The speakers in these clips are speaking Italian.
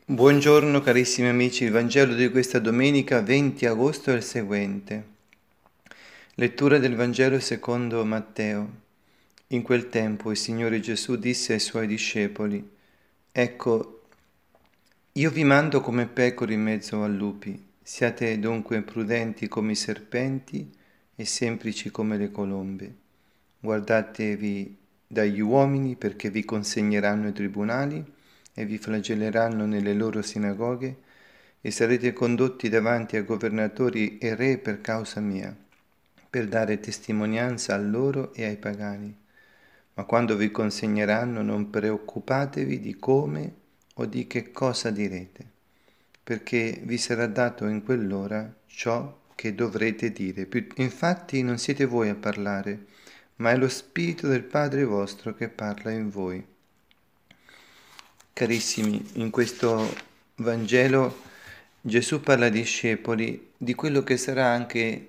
Buongiorno carissimi amici, il Vangelo di questa domenica 20 agosto è il seguente. Lettura del Vangelo secondo Matteo. In quel tempo il Signore Gesù disse ai Suoi discepoli: Ecco, io vi mando come pecore in mezzo a lupi, siate dunque prudenti come i serpenti e semplici come le colombe. Guardatevi dagli uomini perché vi consegneranno ai tribunali e vi flagelleranno nelle loro sinagoghe e sarete condotti davanti a governatori e re per causa mia, per dare testimonianza a loro e ai pagani. Ma quando vi consegneranno non preoccupatevi di come o di che cosa direte, perché vi sarà dato in quell'ora ciò che dovrete dire. Infatti non siete voi a parlare, ma è lo Spirito del Padre vostro che parla in voi. Carissimi, in questo Vangelo Gesù parla ai discepoli di quello che sarà anche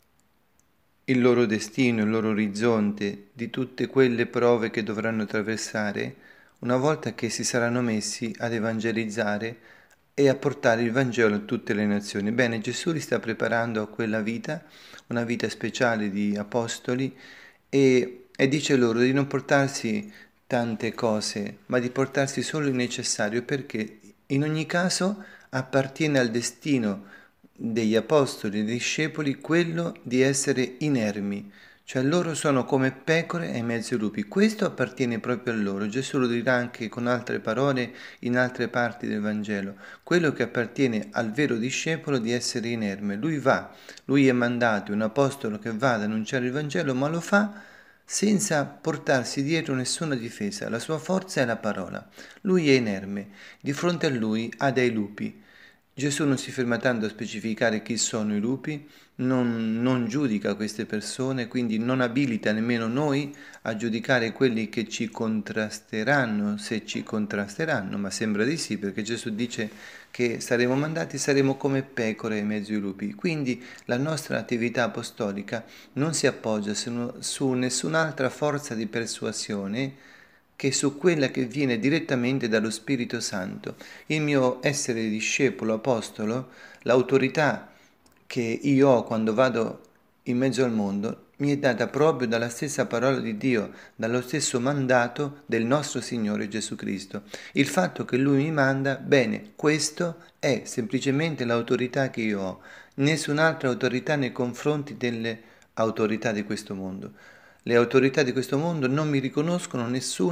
il loro destino, il loro orizzonte, di tutte quelle prove che dovranno attraversare una volta che si saranno messi ad evangelizzare e a portare il Vangelo a tutte le nazioni. Bene, Gesù li sta preparando a quella vita, una vita speciale di apostoli, e dice loro di non portarsi tante cose, ma di portarsi solo il necessario, perché in ogni caso appartiene al destino degli apostoli e dei discepoli quello di essere inermi, cioè loro sono come pecore ai mezzi lupi. Questo appartiene proprio a loro. Gesù lo dirà anche con altre parole in altre parti del Vangelo. Quello che appartiene al vero discepolo di essere inerme. Lui è mandato, è un apostolo che va ad annunciare il Vangelo, ma lo fa senza portarsi dietro nessuna difesa. La sua forza è la parola. Lui è inerme. Di fronte a lui ha dei lupi. Gesù non si ferma tanto a specificare chi sono i lupi, non giudica queste persone, quindi non abilita nemmeno noi a giudicare quelli che ci contrasteranno, se ci contrasteranno, ma sembra di sì, perché Gesù dice che saremo mandati, saremo come pecore in mezzo ai lupi. Quindi la nostra attività apostolica non si appoggia su nessun'altra forza di persuasione che su quella che viene direttamente dallo Spirito Santo. Il mio essere discepolo, apostolo, l'autorità che io ho quando vado in mezzo al mondo, mi è data proprio dalla stessa parola di Dio, dallo stesso mandato del nostro Signore Gesù Cristo. Il fatto che Lui mi manda, bene, questo è semplicemente l'autorità che io ho, nessun'altra autorità nei confronti delle autorità di questo mondo. Le autorità di questo mondo non mi riconoscono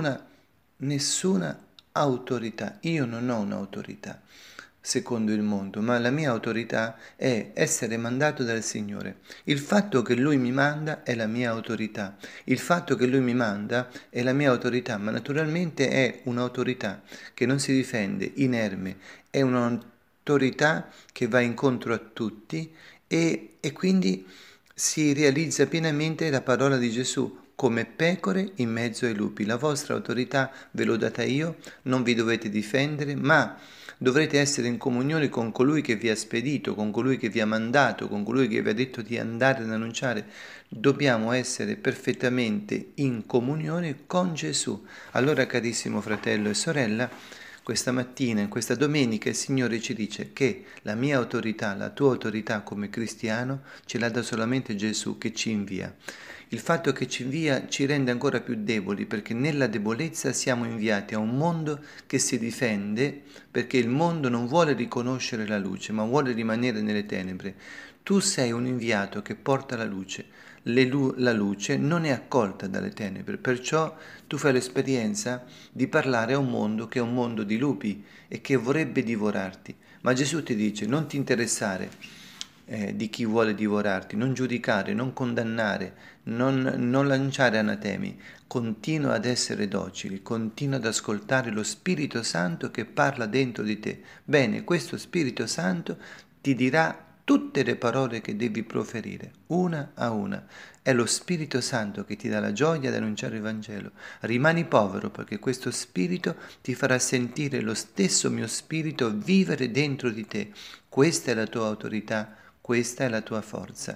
nessuna autorità. Io non ho un'autorità secondo il mondo, ma la mia autorità è essere mandato dal Signore. Il fatto che Lui mi manda è la mia autorità. Il fatto che Lui mi manda è la mia autorità, ma naturalmente è un'autorità che non si difende, inerme, è un'autorità che va incontro a tutti e quindi si realizza pienamente la parola di Gesù, come pecore in mezzo ai lupi. La vostra autorità ve l'ho data io, non vi dovete difendere, ma dovrete essere in comunione con colui che vi ha spedito, con colui che vi ha mandato, con colui che vi ha detto di andare ad annunciare. Dobbiamo essere perfettamente in comunione con Gesù. Allora, carissimo fratello e sorella, questa mattina, in questa domenica, il Signore ci dice che la mia autorità, la tua autorità come cristiano, ce l'ha da solamente Gesù che ci invia. Il fatto che ci invia ci rende ancora più deboli, perché nella debolezza siamo inviati a un mondo che si difende, perché il mondo non vuole riconoscere la luce, ma vuole rimanere nelle tenebre. Tu sei un inviato che porta la luce. La luce non è accolta dalle tenebre, perciò tu fai l'esperienza di parlare a un mondo che è un mondo di lupi e che vorrebbe divorarti. Ma Gesù ti dice: non ti interessare di chi vuole divorarti, non giudicare, non condannare, non lanciare anatemi, continua ad essere docili, continua ad ascoltare lo Spirito Santo che parla dentro di te. Bene, questo Spirito Santo ti dirà tutte le parole che devi proferire, una a una. È lo Spirito Santo che ti dà la gioia di annunciare il Vangelo. Rimani povero perché questo Spirito ti farà sentire lo stesso mio Spirito vivere dentro di te. Questa è la tua autorità, questa è la tua forza.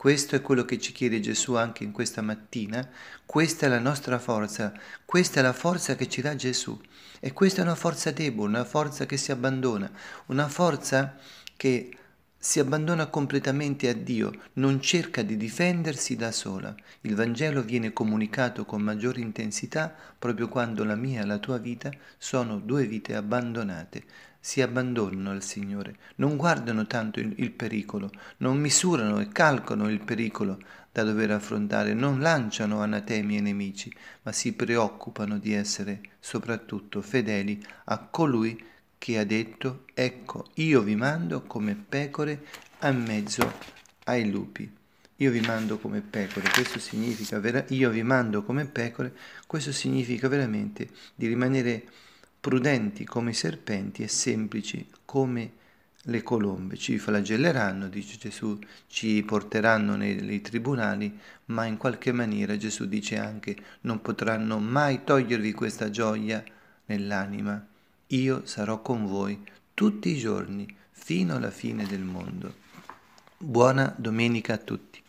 Questo è quello che ci chiede Gesù anche in questa mattina. Questa è la nostra forza, questa è la forza che ci dà Gesù. E questa è una forza debole, una forza che si abbandona, una forza che si abbandona completamente a Dio, non cerca di difendersi da sola. Il Vangelo viene comunicato con maggiore intensità proprio quando la mia e la tua vita sono due vite abbandonate. Si abbandonano al Signore, non guardano tanto il pericolo, non misurano e calcolano il pericolo da dover affrontare, non lanciano anatemi ai nemici, ma si preoccupano di essere soprattutto fedeli a colui che ha detto: ecco, io vi mando come pecore a mezzo ai lupi. Io vi mando come pecore, questo significa io vi mando come pecore, questo significa veramente di rimanere prudenti come i serpenti e semplici come le colombe. Ci flagelleranno, dice Gesù, ci porteranno nei tribunali, ma in qualche maniera Gesù dice anche: non potranno mai togliervi questa gioia nell'anima. Io sarò con voi tutti i giorni, fino alla fine del mondo. Buona domenica a tutti.